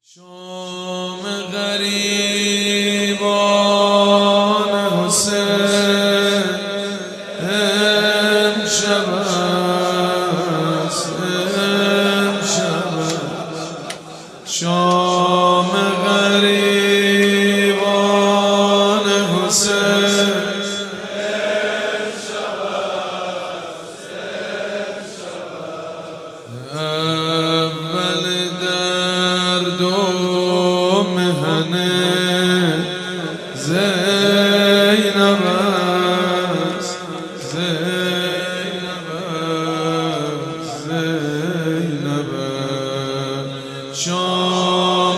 شام غریبان حسین امشب است، امشب شام غریبان حسین امشب است، اول درد و مهنه زینب است، زینب است، زینب است. شام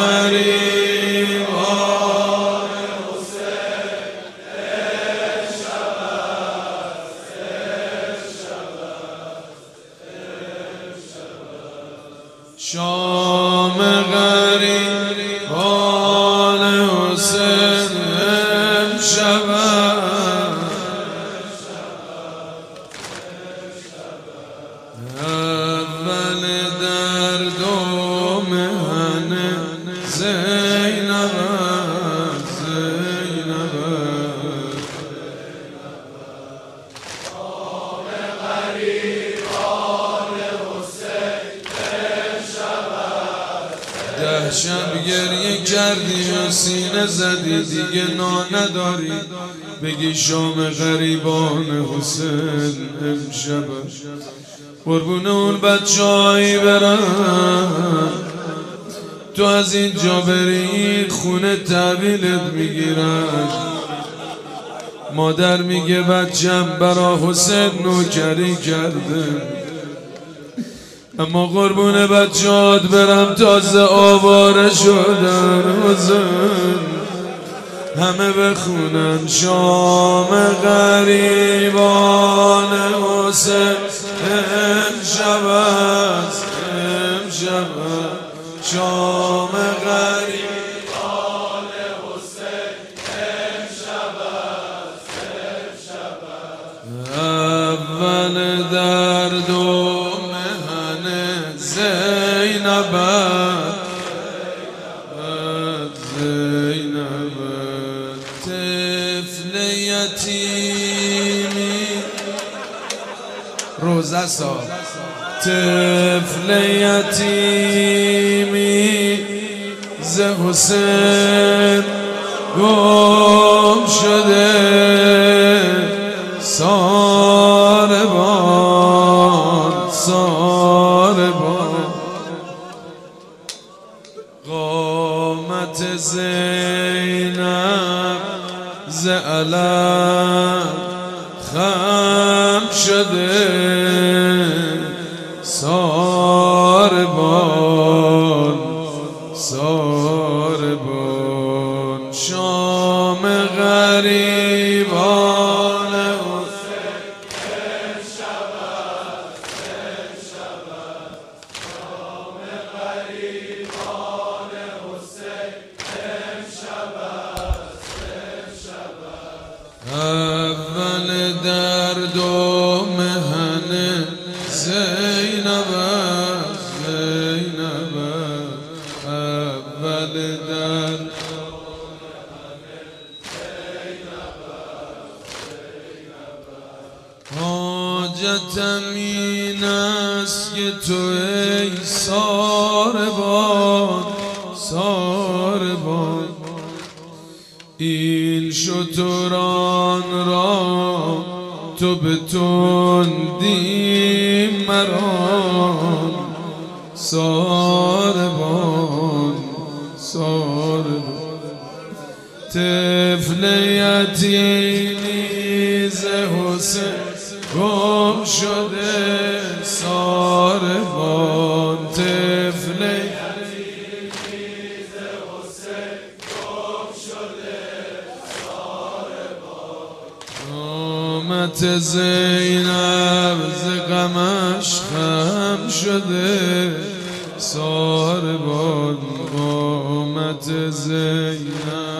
غریبان حسین امشب است، امشب است، امشب است. شام غریبان حسین امشب است، اول درد و مهنه زینب است، زینب است. شام غریبان حسین امشب است. 10 شب گریه کردی و سینه زدی، دیگه نا نداری بگی شام غریبان حسین امشب است. قربون اون بچه‌هایی برم تو از اینجا بری خونه تحویلت میگیرن. مادر میگه بچم برا حسین نوکری کرده، اما قربون بچه‌هات برم تازه آواره شدن. حسین همه بخونن شام غریبان حسین امشب است، امشب است. شام غریبان حسین امشب است، امشب است. اول درد و مهنه زینب است، زینب است. طفل یتیمی روزه سا، طفل یتیمی ز حسین گم شده. ساربان، ساربان قامت زینب ز علم خم شده. ساربان، ساربان. شام غریبان حسین امشب است، امشب است. شام غریبان حسین امشب است، امشب است. اول درد و مهنه زینب است، زینب است. اول درد حاجتم این است که تو ای ساربان، ساربان این شتران را تو به تندی مران. ساربان، ساربان. طفل یتیمی ز حسین گم شده. ساربان، طفل یتیمی ز حسین گم شده. ساربان قامت زینب ز غمش خم شده. ساربان قامت زینب